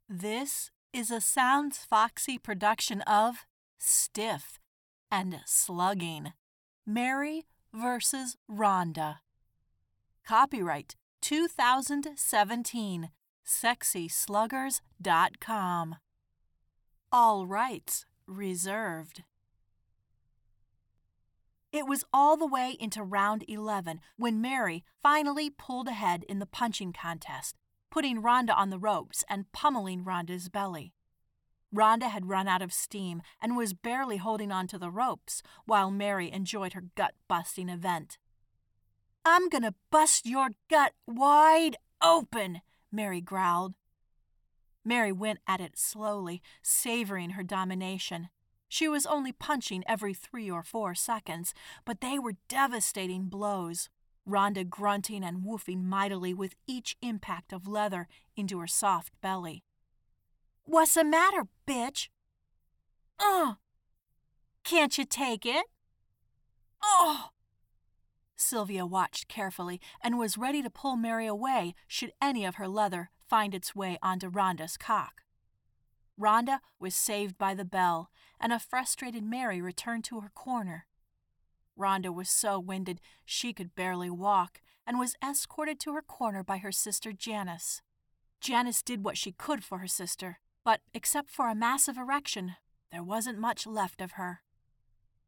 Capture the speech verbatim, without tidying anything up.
This is a Sounds Foxy production of Stiff and Slugging, Mary versus Rhonda. Copyright two thousand seventeen, sexy sluggers dot com. All rights reserved. It was all the way into round eleven when Mary finally pulled ahead in the punching contest, putting Rhonda on the ropes and pummeling Rhonda's belly. Rhonda had run out of steam and was barely holding on to the ropes while Mary enjoyed her gut-busting event. "I'm gonna bust your gut wide open," Mary growled. Mary went at it slowly, savoring her domination. She was only punching every three or four seconds, but they were devastating blows, Rhonda grunting and woofing mightily with each impact of leather into her soft belly. "What's the matter, bitch? Ugh! Can't you take it? Oh!" Sylvia watched carefully and was ready to pull Mary away should any of her leather find its way onto Rhonda's cock. Rhonda was saved by the bell, and a frustrated Mary returned to her corner. Rhonda was so winded she could barely walk and was escorted to her corner by her sister Janice. Janice did what she could for her sister, but except for a massive erection, there wasn't much left of her.